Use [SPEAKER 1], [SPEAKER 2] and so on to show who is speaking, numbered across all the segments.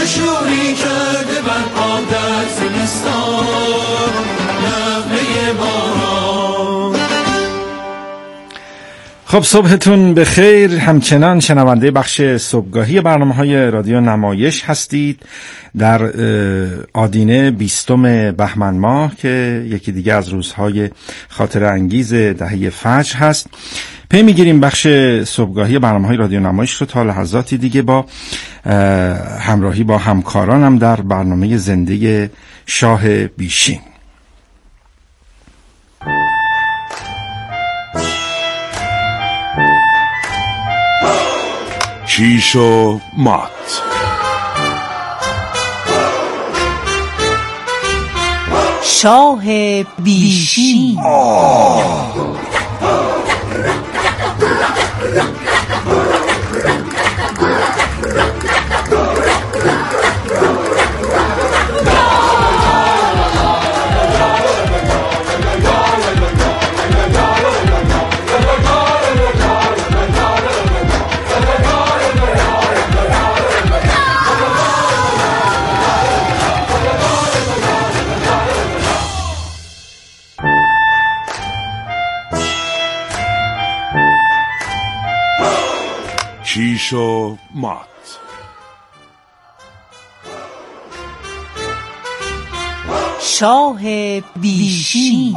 [SPEAKER 1] شوری کرده بر عادت زمستان نغمه باران.
[SPEAKER 2] خب صبحتون بخیر. همچنان شنونده بخش صبحگاهی برنامه‌های رادیو نمایش هستید در آدینه 20 بهمن ماه که یکی دیگه از روزهای خاطره انگیز دهه فجر هست. پی میگیریم بخش صبحگاهی برنامه‌های رادیو نمایش رو تا لحظاتی دیگه با همراهی با همکارانم در برنامه زنده شاه بیشین.
[SPEAKER 3] کیش و مات.
[SPEAKER 4] شاه بیشین.
[SPEAKER 3] کیش و مات.
[SPEAKER 4] شاه بیشین.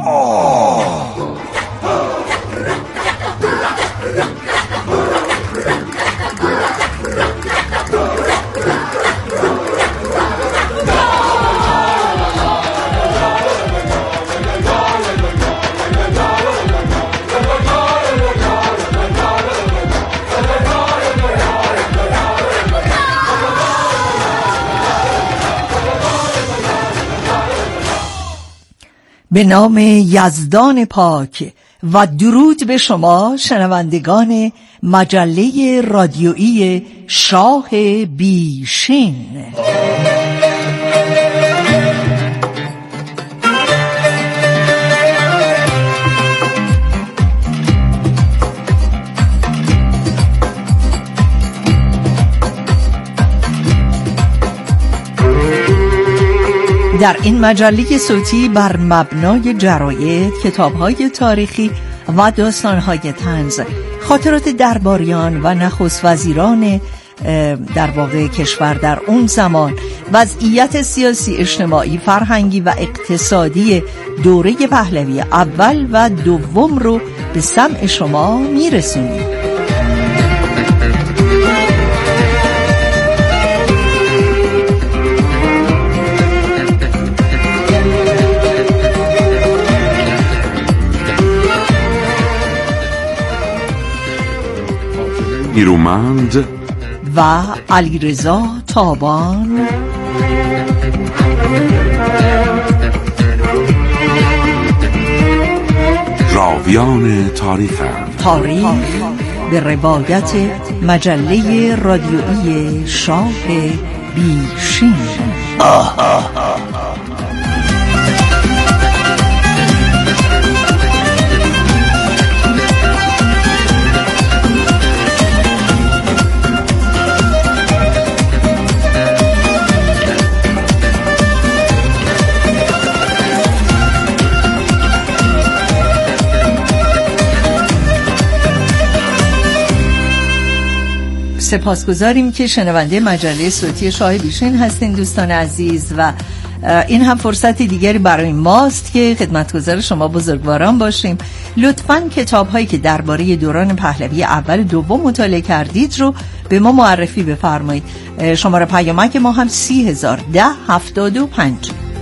[SPEAKER 4] به نام یزدان پاک و درود به شما شنوندگان مجله رادیویی شاه بیشین. در این مجله صوتی بر مبنای جراید، کتاب‌های تاریخی و داستان‌های طنز، خاطرات درباریان و نخست وزیران در واقع کشور در اون زمان، وضعیت سیاسی، اجتماعی، فرهنگی و اقتصادی دوره پهلوی اول و دوم رو به سمع شما میرسونیم.
[SPEAKER 3] نیرومند
[SPEAKER 4] و علیرضا تابان.
[SPEAKER 3] راویان تاریخ
[SPEAKER 4] به روایت مجله رادیویی شاه بیشین. سپاسگزاریم که شنونده مجله صوتی شاه بیشین هستین دوستان عزیز، و این هم فرصت دیگری برای ماست که خدمتگزار شما بزرگواران باشیم. لطفاً کتاب‌هایی که درباره دوران پهلوی اول و دوم مطالعه کردید رو به ما معرفی بفرمایید. شماره پیامک ما هم 301075.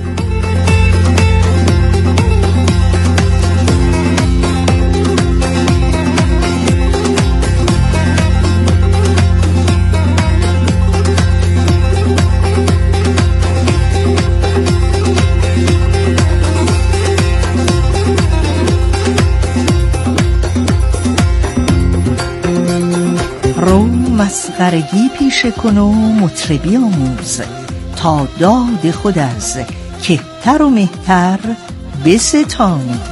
[SPEAKER 4] مسخرگی پیشه کن و مطربی آموز، تا داد خود از کهتر و مهتر بستانی.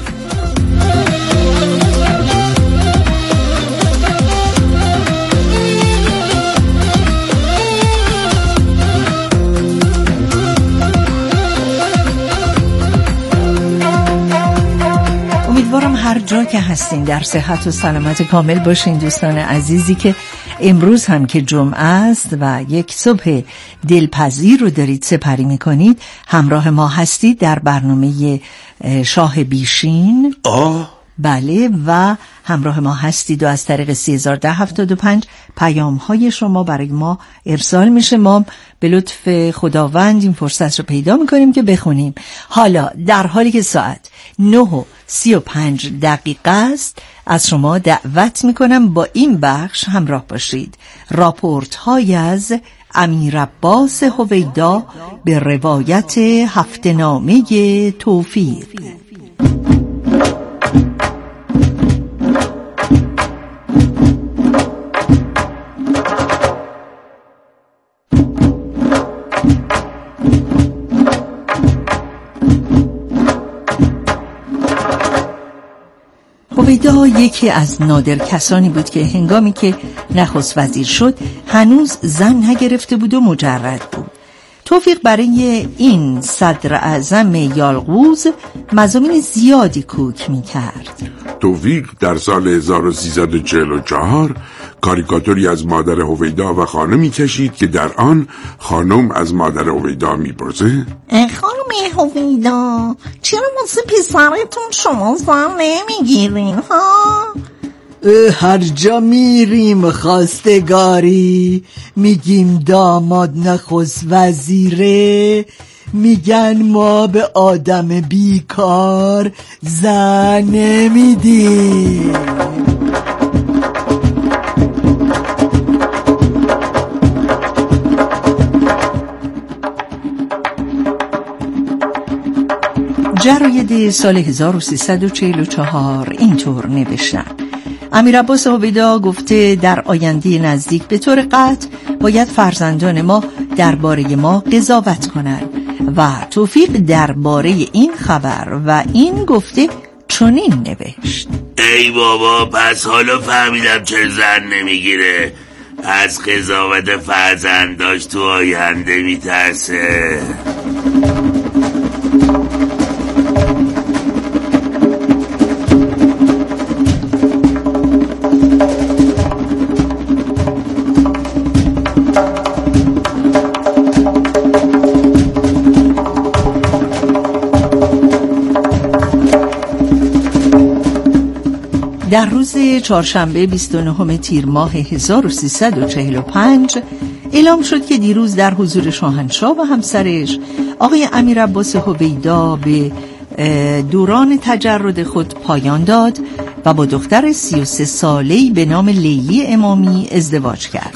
[SPEAKER 4] هر جا که هستین در صحت و سلامت کامل باشین دوستان عزیزی که امروز هم که جمعه است و یک صبح دلپذیر رو دارید سپری میکنید. همراه ما هستید در برنامه شاه بیشین. بله، و همراه ما هستید و از طریق 301075 پیام های شما برای ما ارسال میشه. ما به لطف خداوند این فرصت رو پیدا میکنیم که بخونیم. حالا در حالی که ساعت 9:35 است از شما دعوت میکنم با این بخش همراه باشید. راپورت های از امیر عباس هویدا به روایت هفته‌نامه توفیق. هویدا یکی از نادر کسانی بود که هنگامی که نخست وزیر شد هنوز زن نگرفته بود و مجرد بود. توفیق برای این صدر اعظم یالغوز مضامین زیادی کوک می کرد.
[SPEAKER 3] توفیق در سال 1344 کاریکاتوری از مادر هویدا و خانمی کشید که در آن خانم از مادر هویدا میپرسه:
[SPEAKER 5] خانم هویدا، چرا واسه پسرتون شما زن نمیگیرین ها؟
[SPEAKER 6] هر جا میریم خواستگاری میگیم داماد نخست وزیره، میگن ما به آدم بیکار زن نمیدیم.
[SPEAKER 4] جراید سال 1344 اینطور نوشتن: امیر عباس هویدا گفته در آینده نزدیک به طور قطع باید فرزندان ما درباره ما قضاوت کنند و توفیق درباره این خبر و این گفته چنین نوشت:
[SPEAKER 7] ای بابا، پس حالا فهمیدم چه زن نمیگیره. از قضاوت فرزنداش تو آینده میترسه.
[SPEAKER 4] در روز چهارشنبه 29 تیر ماه 1345 اعلام شد که دیروز در حضور شاهنشاه و همسرش آقای امیر عباس هویدا به دوران تجرد خود پایان داد و با دختر 33 ساله‌ای به نام لیلی امامی ازدواج کرد.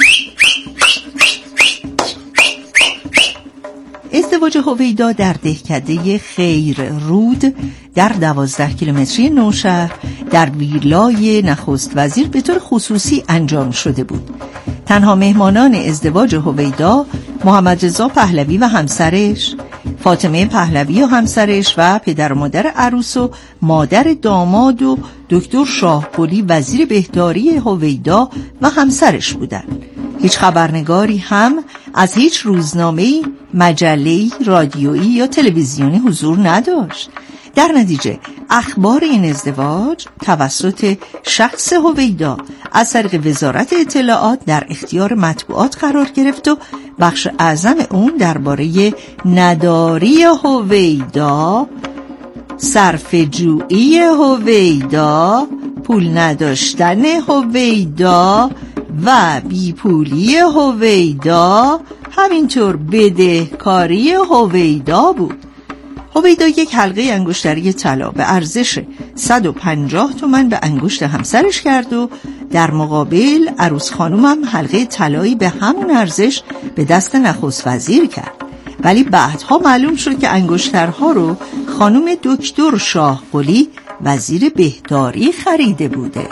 [SPEAKER 4] ازدواج هویدا در دهکده خیر رود در 12 کیلومتری نوشهر در ویلای نخست وزیر به طور خصوصی انجام شده بود. تنها مهمانان ازدواج هویدا محمد رضا پهلوی و همسرش، فاطمه پهلوی و همسرش و پدر و مادر عروس و مادر داماد و دکتر شاهقلی وزیر بهداری هویدا و همسرش بودند. هیچ خبرنگاری هم از هیچ روزنامه‌ای، مجله‌ای، رادیویی یا تلویزیونی حضور نداشت. در نتیجه اخبار این ازدواج توسط شخص هویدا از طریق وزارت اطلاعات در اختیار مطبوعات قرار گرفت و بخش اعظم اون درباره نداری هویدا، صرفه‌جویی هویدا، پول نداشتن هویدا و بیپولی هویدا، همینطور بدهکاری هویدا بود. هویدا یک حلقه انگشتری طلا به ارزش 150 تومان به انگشت همسرش کرد و در مقابل عروس خانوم هم حلقه طلایی به همون ارزش به دست نخست وزیر کرد. ولی بعدها معلوم شد که انگشترها رو خانوم دکتر شاهقلی وزیر بهداری خریده بوده.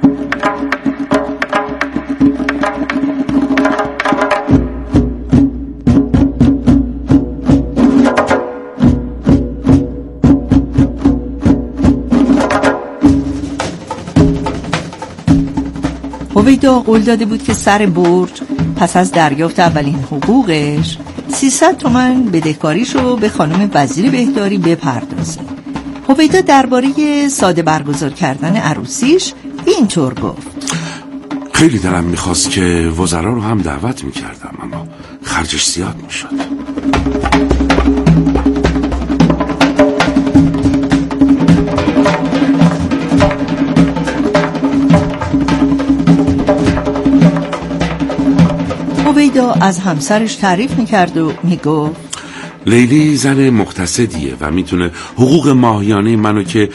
[SPEAKER 4] هویدا قول داده بود که سر برج پس از دریافت اولین حقوقش 300 تومان بدهکاریشو به خانم وزیر بهداری بپردازه. هویدا درباره ساده برگزار کردن عروسیش اینطور گفت:
[SPEAKER 3] خیلی دلم میخواست که وزرا رو هم دعوت میکردم، اما خرجش زیاد میشد.
[SPEAKER 4] هویدا از همسرش تعریف میکرد و میگفت:
[SPEAKER 3] لیلی زن مقتصدیه و میتونه حقوق ماهیانه منو که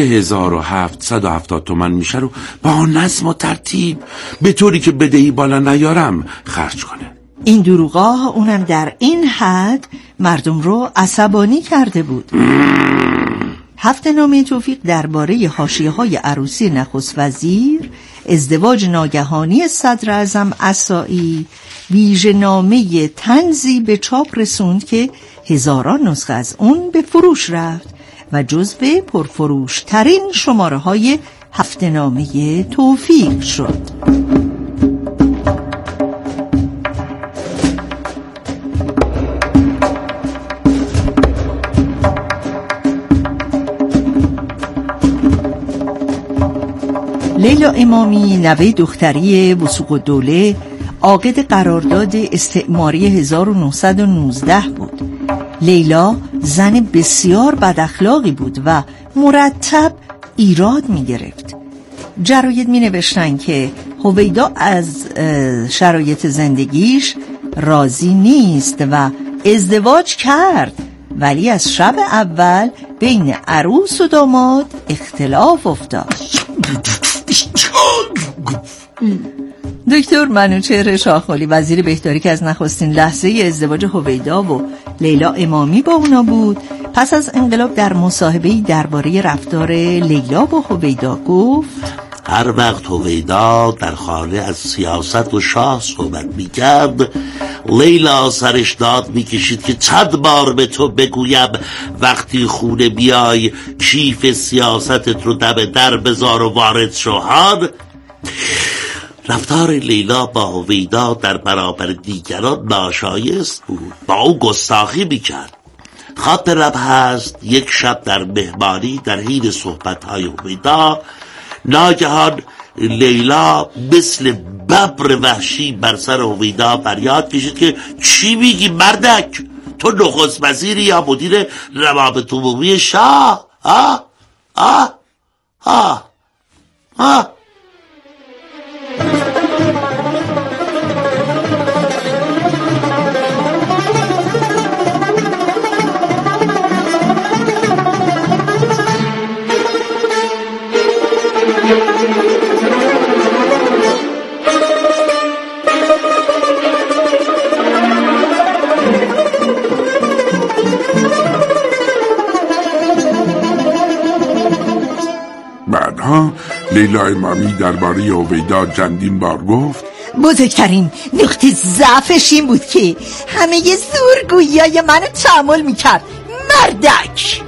[SPEAKER 3] 3770 تومن میشه رو با نظم و ترتیب به طوری که بدهی بالا نیارم خرج کنه.
[SPEAKER 4] این دروغا اونم در این حد مردم رو عصبانی کرده بود. هفته نامه توفیق درباره حاشیه‌های عروسی نخست وزیر، ازدواج ناگهانی صدر اعظم عصایی، ویژه‌نامه طنزی به چاپ رسوند که هزاران نسخه از اون به فروش رفت و جزو پرفروش ترین شماره های هفته نامه توفیق شد. لیلا امامی نوه دختری وثوق‌الدوله عاقد قرارداد استعماری 1919 بود. لیلا زن بسیار بداخلاقی بود و مرتب ایراد می گرفت. جراید می نوشتن که هویدا از شرایط زندگیش راضی نیست و ازدواج کرد، ولی از شب اول بین عروس و داماد اختلاف افتاد. دکتر منوچهر شاخولی وزیر بهداری که از نخستین لحظه ازدواج هویدا و لیلا امامی با اونا بود، پس از انقلاب در مصاحبه‌ای درباره رفتار لیلا با هویدا گفت:
[SPEAKER 7] هر وقت هویدا در خانه از سیاست و شاه صحبت میکرد، لیلا سرش داد میکشید که چند بار به تو بگویم وقتی خونه بیای کیف سیاستت رو دم در بذار و وارد شوهان. رفتار لیلا با هویدا در برابر دیگران ناشایست بود، با او گستاخی میکرد. خاطرم هست یک شب در مهمانی در حین صحبت‌های هویدا ناگهان لیلا مثل ببر وحشی بر سر هویدا فریاد کشید که چی میگی مردک؟ تو نخست وزیری یا مدیر روابط عمومی شاه؟
[SPEAKER 3] بعدها لیلا امامی درباره هویدا چندین بار گفت:
[SPEAKER 5] بزرگترین نقطه ضعفش این بود که همه زورگویی‌های منو تحمل میکرد. مردک.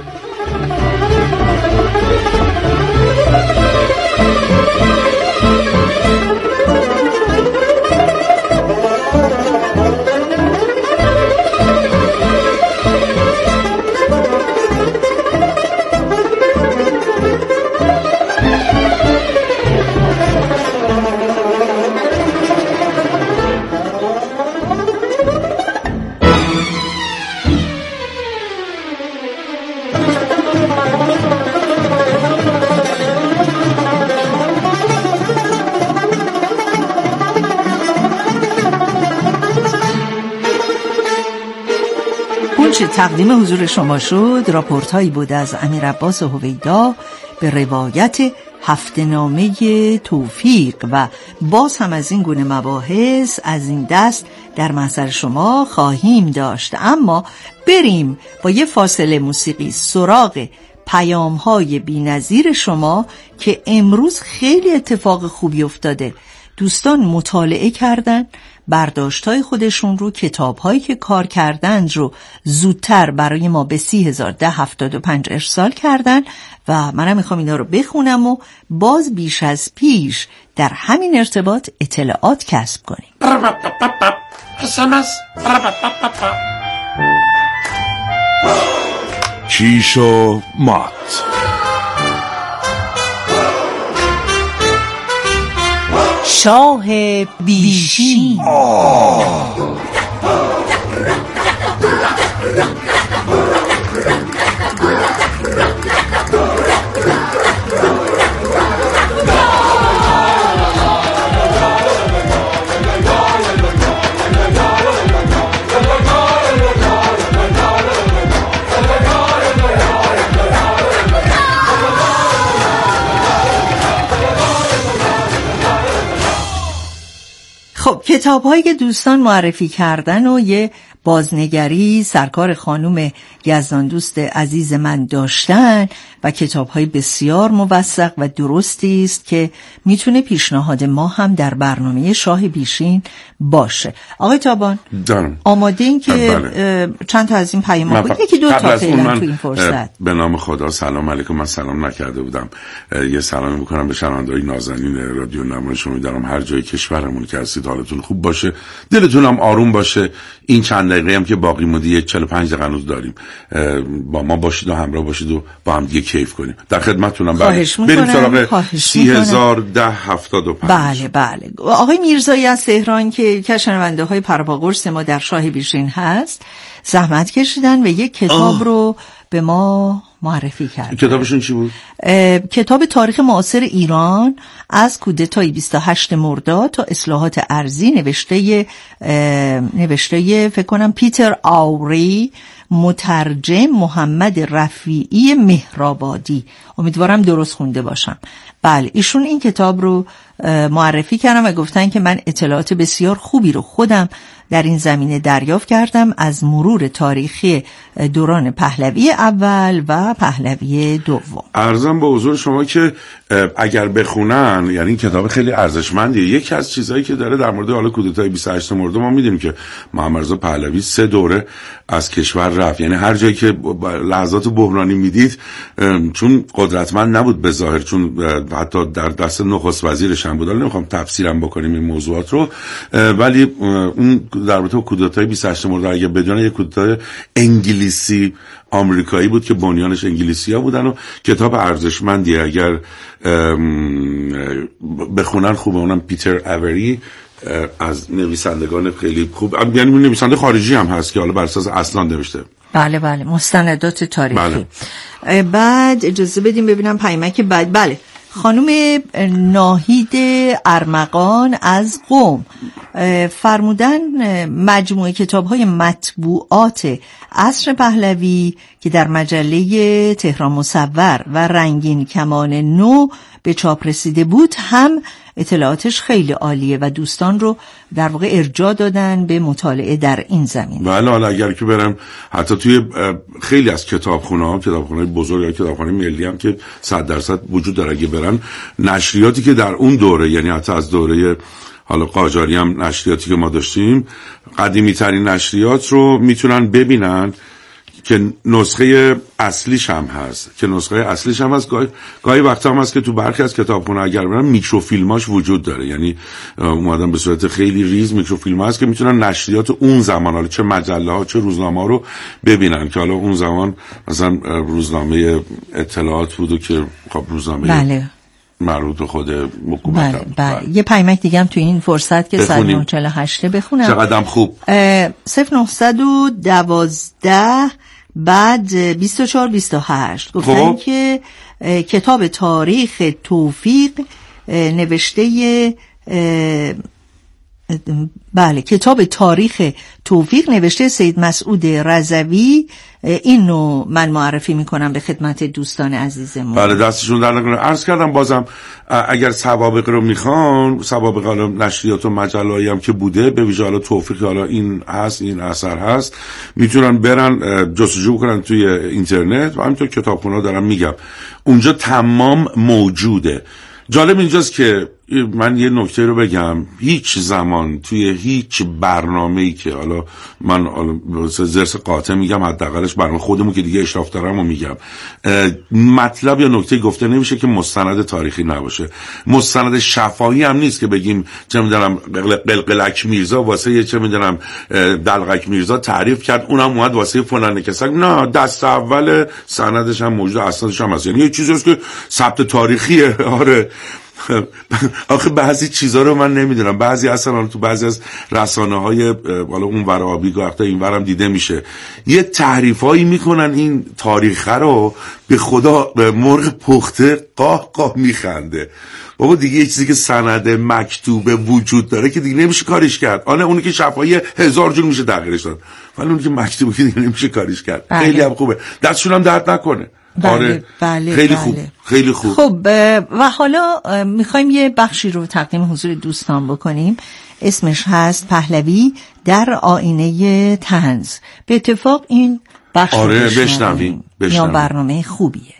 [SPEAKER 4] چه تقدیم حضور شما شد راپورت هایی بود از امیر عباس هویدا به روایت هفته نامه توفیق و باز هم از این گونه مباحث از این دست در محضر شما خواهیم داشت. اما بریم با یه فاصله موسیقی سراغ پیام های بی‌نظیر شما که امروز خیلی اتفاق خوبی افتاده. دوستان مطالعه کردن، برداشت‌های خودشون رو، کتاب‌هایی که کار کردن رو زودتر برای ما به 30,1075 ارسال کردن و منم میخوام اینا رو بخونم و باز بیش از پیش در همین ارتباط اطلاعات کسب کنیم.
[SPEAKER 3] کیش و مات.
[SPEAKER 4] شاه بیشین. خب کتاب‌هایی که دوستان معرفی کردن و یه بازنگری سرکار خانم یزدان دوست عزیز من داشتن و کتاب‌های بسیار موثق و درستی است که میتونه پیشنهاد ما هم در برنامه شاه بیشین باشه. آقای تابان آماده این که چند تا از این پیام بود، یکی دو تا فعلا تو این فرصت.
[SPEAKER 3] به نام خدا سلام علیکم. من سلام نکرده بودم، یه سلامی میکنم به شنونده‌های نازنین رادیو نمایش. امیدوارم هر جای کشورمون که هستید حالتون خوب باشه، دلتون هم آروم باشه. این چند دقیقه هم که باقی مونده 45 دقیقه هنوز داریم، با ما باشید و همراه باشید و با هم دیگه کیف کنیم. در خدمتتونم. بریم سراغ 301075.
[SPEAKER 4] بله. آقای میرزایی از تهران که شنونده های پرواقرص ما در شاه بیشین هست زحمت کشیدن و یک کتاب رو به ما معرفی کرد.
[SPEAKER 3] کتابشون چی بود؟
[SPEAKER 4] کتاب تاریخ معاصر ایران از کودتای 28 مرداد تا اصلاحات ارضی، نوشته فکر کنم پیتر آوری، مترجم محمد رفیعی مهرآبادی. امیدوارم درست خونده باشم. بله ایشون این کتاب رو معرفی کردم و گفتن که من اطلاعات بسیار خوبی رو خودم در این زمینه دریافت کردم از مرور تاریخی دوران پهلوی اول و پهلوی دوم.
[SPEAKER 3] عرضم به حضور شما که اگر بخونن، یعنی این کتاب خیلی ارزشمندیه. یکی از چیزایی که داره در مورد حالا کودتای 28 مرداد، ما میدونیم که محمد رضا پهلوی 3 دوره از کشور رفت، یعنی هر جایی که لحظات بحرانی میدید، چون قدرتمند نبود به ظاهر، چون حتی در دست نخست وزیرش هم بود. حالا نمیخوام تفسیرم بکنیم این موضوعات رو، ولی اون در مورد کودتای 28 مرداد اگه بدون یک کودتای انگلیسی آمریکایی بود که بنیانش انگلیسی‌ها بودن و کتاب ارزشمندیه. اگر بخونن خوبه. اونم پیتر آوری از نویسندگان خیلی خوب، یعنی نویسنده خارجی هم هست که حالا بر اساس اسناد نوشته.
[SPEAKER 4] بله مستندات تاریخی. بعد اجازه بدیم ببینم پیامک بعد. بله خانم ناهید ارمغان از قم فرمودن مجموعه کتاب‌های مطبوعات عصر پهلوی که در مجله تهران مصور و رنگین کمان نو به چاپ رسیده بود هم اطلاعاتش خیلی عالیه و دوستان رو در واقع ارجاع دادن به مطالعه در این زمین.
[SPEAKER 3] بله حالا اگر که برم حتی توی خیلی از کتابخونه‌ها، کتابخانه‌های بزرگ یا کتابخانه ملی هم که 100% وجود داره، اگه برن نشریاتی که در اون دوره، یعنی حتی از دوره حالا قاجاری هم نشریاتی که ما داشتیم، قدیمی ترین نشریات رو میتونن ببینن که نسخه اصلیش هم هست، گاهی وقتا هم هست که تو برخی از کتابخونه اگر برن میکروفیلماش وجود داره، یعنی اومدن به صورت خیلی ریز میکروفیلم هست که میتونن نشریات اون زمان، حالا چه مجله ها چه روزنامه ها رو ببینن که حالا اون زمان مثلا روزنامه اطلاعات بود و که خب روزنامه مربوط به خود حکومت.
[SPEAKER 4] بله. یه پیامک دیگه هم تو این فرصت که 148 بخونم.
[SPEAKER 3] چقدرم خوب.
[SPEAKER 4] 0912 بعد 24-28 گفتن که کتاب تاریخ توفیق نوشته کتاب تاریخ توفیق نوشته سید مسعود رضوی. اینو من معرفی میکنم به خدمت دوستان عزیزمون.
[SPEAKER 3] بله دستشون در نکنه. عرض کردم بازم اگر سوابق رو میخوان، سوابق حالا نشریات و مجله‌ای هم که بوده، به ویژه حالا توفیق، حالا این هست، این اثر هست، میتونن برن جستجو کنن توی اینترنت و همینطور کتابخونه‌ها دارم میگم اونجا تمام موجوده. جالب اینجاست که من یه نکته رو بگم، هیچ زمان توی هیچ برنامه‌ای که حالا من زرس قاطع میگم، حداقلش برنامه خودمون که دیگه اشراف دارم و میگم، مطلب یا نکته گفته نمیشه که مستند تاریخی نباشه. مستند شفاهی هم نیست که بگیم چه میدونم قلقلک میرزا واسه چه میدونم دلقک میرزا تعریف کرد، اونم اومد واسه فلان کسا. نه، دست اول سندش هم موجود، اسنادش هم هست. یعنی یه چیزی است که ثبت تاریخیه. آره آخه بعضی چیزا رو من نمیدونم، بعضی اصلا تو بعضی از رسانه‌های حالا اون ور آبی گفته این ورم دیده میشه یه تعریفایی میکنن این تاریخه رو، به خدا مرغ پخته قاه قاه میخنده. بابا دیگه یه چیزی که سند مکتوبه وجود داره که دیگه نمیشه کاریش کرد. آره اونی که شفاهی 1000 جور میشه تغییرش داد، ولی اونی که مکتوبه که دیگه نمیشه کاریش کرد.
[SPEAKER 4] بله.
[SPEAKER 3] خیلی هم خوبه، دستشون هم درد نکنه.
[SPEAKER 4] بله،
[SPEAKER 3] آره
[SPEAKER 4] بله،
[SPEAKER 3] خیلی
[SPEAKER 4] بله.
[SPEAKER 3] خوب، خیلی خوب.
[SPEAKER 4] خب و حالا میخوایم یه بخشی رو تقدیم حضور دوستان بکنیم، اسمش هست پهلوی در آینه طنز. به اتفاق این بخش رو بشنویم. یا برنامه خوبیه.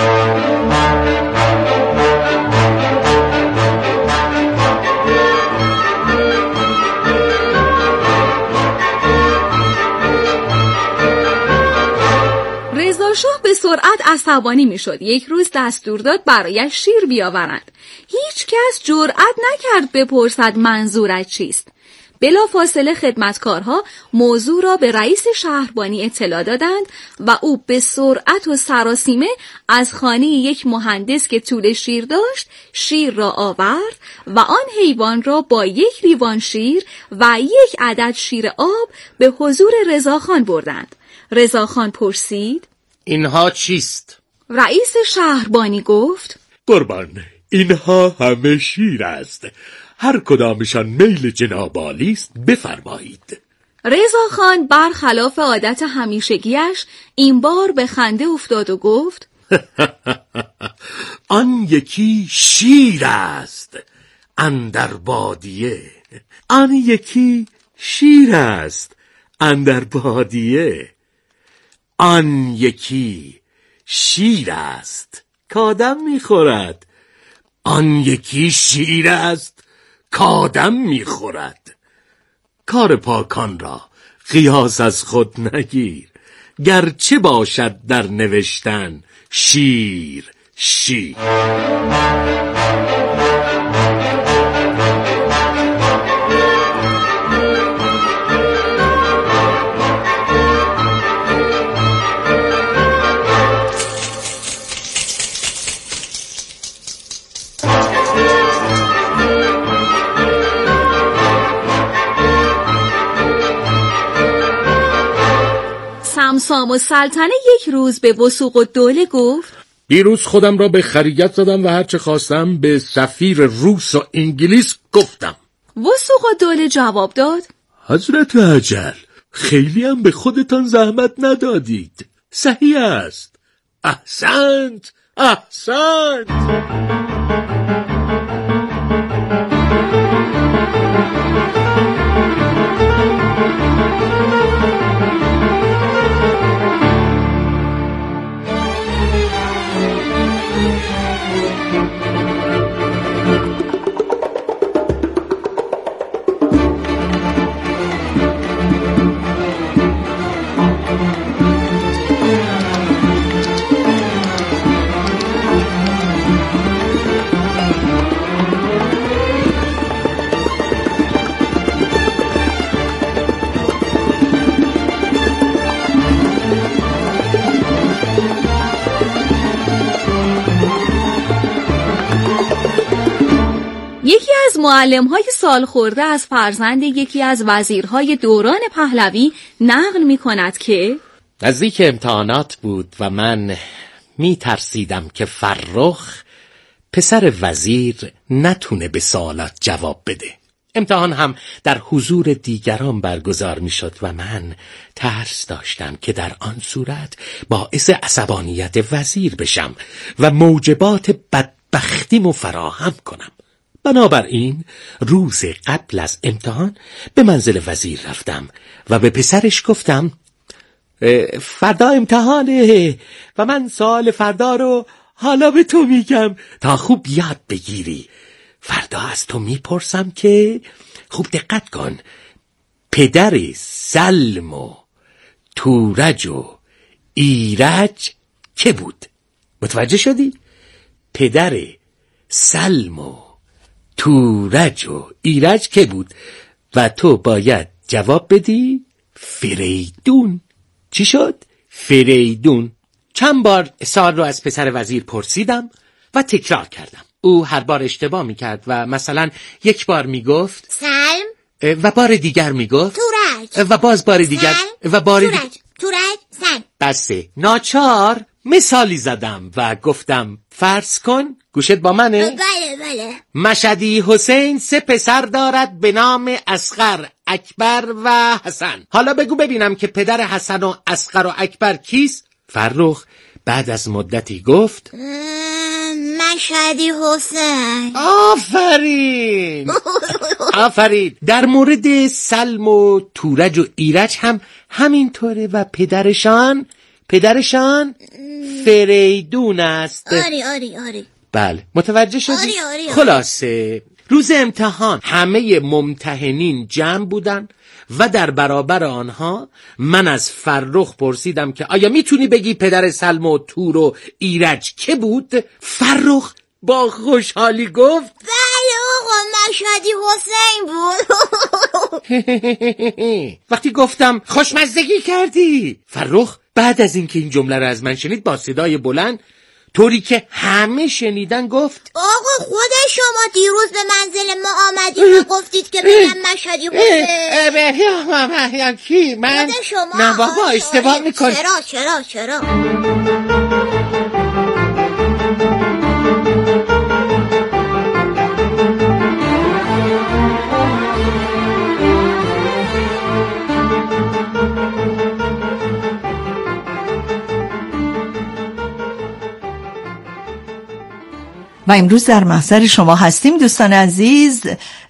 [SPEAKER 8] رضاشاه به سرعت عصبانی میشد. یک روز دستور داد برایش شیر بیاورند. هیچ کس جرأت نکرد بپرسد منظورت چیست. بلافاصله خدمتکارها موضوع را به رئیس شهربانی اطلاع دادند و او به سرعت و سراسیمه از خانه یک مهندس که طول شیر داشت شیر را آورد و آن حیوان را با یک لیوان شیر و یک عدد شیر آب به حضور رضاخان بردند. رضاخان پرسید:
[SPEAKER 9] اینها چیست؟
[SPEAKER 8] رئیس شهربانی گفت:
[SPEAKER 10] قربان، اینها همه شیر است، هر کدامشان میل جناب عالی است بفرمایید.
[SPEAKER 8] رضاخان برخلاف عادت همیشگیش این بار به خنده افتاد و گفت:
[SPEAKER 10] آن یکی شیر است اندر بادیه، آن یکی شیر است اندر بادیه، آن یکی شیر است کآدم میخورد، آن یکی شیر است کآدم میخورد. کار پاکان را قیاس از خود نگیر، گرچه باشد در نوشتن شیر شیر.
[SPEAKER 8] سامسام السلطنه یک روز به وثوق الدوله گفت:
[SPEAKER 10] دیروز خودم را به خریت زدم و هرچه خواستم به سفیر روس و انگلیس گفتم.
[SPEAKER 8] وثوق الدوله جواب داد:
[SPEAKER 10] حضرت اجل، خیلی هم به خودتان زحمت ندادید، صحیح است. احسنت احسنت.
[SPEAKER 8] یکی از معلم‌های سال خورده از فرزند یکی از وزیرهای دوران پهلوی نقل می‌کند که
[SPEAKER 9] نزدیک امتحانات بود و من ترسیدم که فرخ پسر وزیر نتونه به سوالات جواب بده. امتحان هم در حضور دیگران برگزار میشد و من ترس داشتم که در آن صورت باعث عصبانیت وزیر بشم و موجبات بدبختیمو فراهم کنم. بنابراین روز قبل از امتحان به منزل وزیر رفتم و به پسرش گفتم: فردا امتحانه و من سوال فردا رو حالا به تو میگم تا خوب یاد بگیری. فردا از تو میپرسم که خوب دقت کن، پدر سلم و تورج و ایرج که بود؟ متوجه شدی؟ پدر سلم و تورج و ایرج که بود؟ و تو باید جواب بدی فریدون. چی شد؟ فریدون. چند بار سوال رو از پسر وزیر پرسیدم و تکرار کردم. او هر بار اشتباه میکرد و مثلا یک بار میگفت
[SPEAKER 11] سلم
[SPEAKER 9] و بار دیگر میگفت
[SPEAKER 11] تورج
[SPEAKER 9] و باز بار دیگر و بار
[SPEAKER 11] تورج سلم.
[SPEAKER 9] بسه. ناچار مثالی زدم و گفتم فرض کن، گوشت با منه؟
[SPEAKER 11] بله.
[SPEAKER 9] مشهدی حسین 3 پسر دارد به نام اصغر، اکبر و حسن. حالا بگو ببینم که پدر حسن و اصغر و اکبر کیست؟ فرخ بعد از مدتی گفت
[SPEAKER 11] مشهدی حسین.
[SPEAKER 9] آفرین. در مورد سلم و تورج و ایرج هم همینطوره و پدرشان فریدون است.
[SPEAKER 11] آری.
[SPEAKER 9] بله متوجه شدی؟
[SPEAKER 11] آری.
[SPEAKER 9] خلاصه روز امتحان همه ممتحنین جمع بودن و در برابر آنها من از فرخ پرسیدم که آیا میتونی بگی پدر سلم و تور و ایرج که بود؟ فرخ با خوشحالی گفت
[SPEAKER 11] بله آقا، مشهدی حسین بود.
[SPEAKER 9] وقتی گفتم خوشمزدگی کردی، فرخ بعد از اینکه این جمله رو از من شنید با صدای بلند طوری که همه شنیدن گفت
[SPEAKER 11] آقا خود شما دیروز به منزل ما آمدید و گفتید که بگم مشهدی حسین.
[SPEAKER 9] کی؟ من؟
[SPEAKER 11] خود شما.
[SPEAKER 9] نه بابا اشتباه میکنی.
[SPEAKER 11] چرا؟
[SPEAKER 4] و امروز در محضر شما هستیم دوستان عزیز،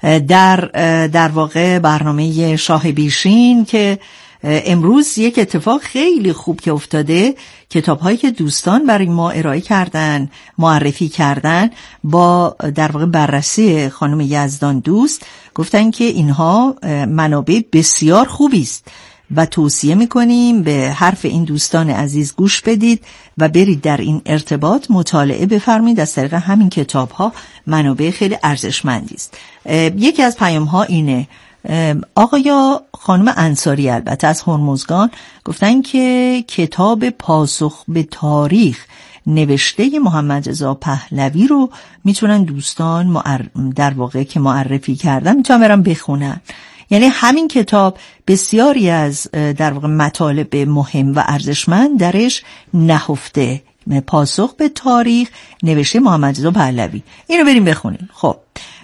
[SPEAKER 4] در واقع برنامه شاه بیشین که امروز یک اتفاق خیلی خوب که افتاده، کتاب‌هایی که دوستان برای ما ارائه کردن، معرفی کردن، با در واقع بررسی خانم یزدان دوست گفتن که اینها منابع بسیار خوبی است و توصیه میکنیم به حرف این دوستان عزیز گوش بدید و برید در این ارتباط مطالعه بفرمایید. از طریق همین کتاب ها منابع خیلی ارزشمندی است. یکی از پیام ها اینه، آقایا خانم انصاری البته از هرمزگان گفتن که کتاب پاسخ به تاریخ نوشته محمد رضا پهلوی رو میتونن دوستان در واقع که معرفی کردن میتونن برن بخونن. یعنی همین کتاب بسیاری از در واقع مطالب مهم و ارزشمند درش نهفته. پاسخ به تاریخ نوشته محمد رضا پهلوی، اینو بریم بخونیم. خب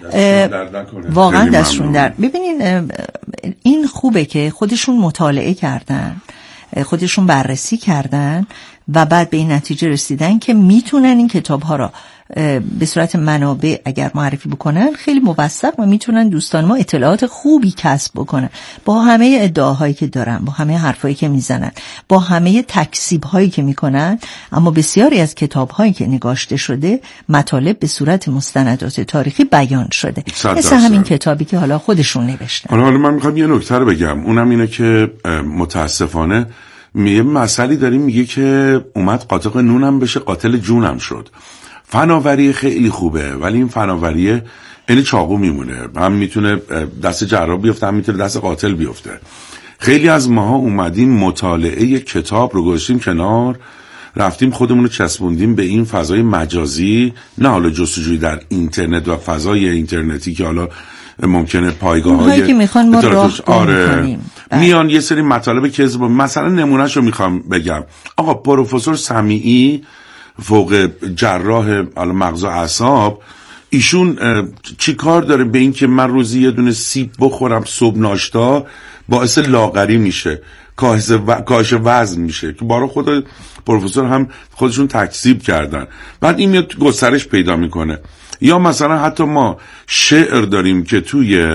[SPEAKER 4] واقعا دستشون در. ببینین این خوبه که خودشون مطالعه کردن، خودشون بررسی کردن و بعد به این نتیجه رسیدن که میتونن این کتاب ها را به صورت منابع اگر معرفی بکنن خیلی موثق و میتونن دوستان ما اطلاعات خوبی کسب بکنن با همه ادعاهایی که دارن، با همه حرفایی که میزنن، با همه تکذیب‌هایی که میکنن. اما بسیاری از کتاب‌هایی که نگاشته شده مطالب به صورت مستندات تاریخی بیان شده، مثل همین کتابی که حالا خودشون نوشتن.
[SPEAKER 3] حالا من میخوام یه نکته رو بگم، اونم اینه که متاسفانه یه مسئله داریم میگه که اومد قاطق نونم بشه قاتل جونم شد. فناوری خیلی خوبه ولی این فناوریه این چاقو میمونه، هم میتونه دست جراح بیفته هم میتونه دست قاتل بیفته. خیلی از ماها اومدیم مطالعه کتاب رو گذاشتیم کنار، رفتیم خودمون رو چسبوندیم به این فضای مجازی، نه حالا جستجوی در اینترنت و فضای اینترنتی که حالا ممکنه پایگاه‌های
[SPEAKER 4] که میخوان ما راه
[SPEAKER 3] میان یه سری مطالب کذب. مثلا نمونهشو میخوام بگم، آقا پروفسور سمیعی فوق جراح مغز و اعصاب، ایشون چی کار داره به این که من روزی یه دونه سیب بخورم صبح ناشتا باعث لاغری میشه، کاهش وزن میشه، که بارا خود پروفسور هم خودشون تکذیب کردن. بعد این میاد گسترش پیدا میکنه. یا مثلا حتی ما شعر داریم که توی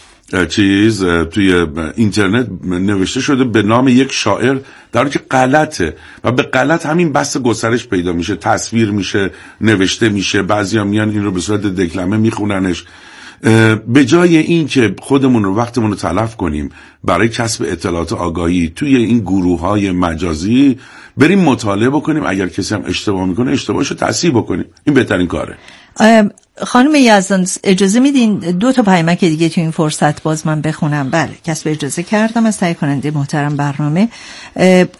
[SPEAKER 3] اینترنت نوشته شده به نام یک شاعر، در حالی که غلطه و به غلط همین بس گسترش پیدا میشه، تصویر میشه، نوشته میشه، بعضیا میان این رو به صورت دکلمه میخوننش. به جای این که خودمون رو وقتمون رو تلف کنیم برای کسب اطلاعات آگاهی توی این گروه‌های مجازی، بریم مطالعه بکنیم، اگر کسی هم اشتباه میکنه اشتباهشو تصحیح بکنیم. این بهترین کاره.
[SPEAKER 4] خانم یزدان اجازه میدین 2 تا پیامک دیگه تو این فرصت باز من بخونم؟ بله، کسب اجازه کردم از تهیه کننده محترم برنامه.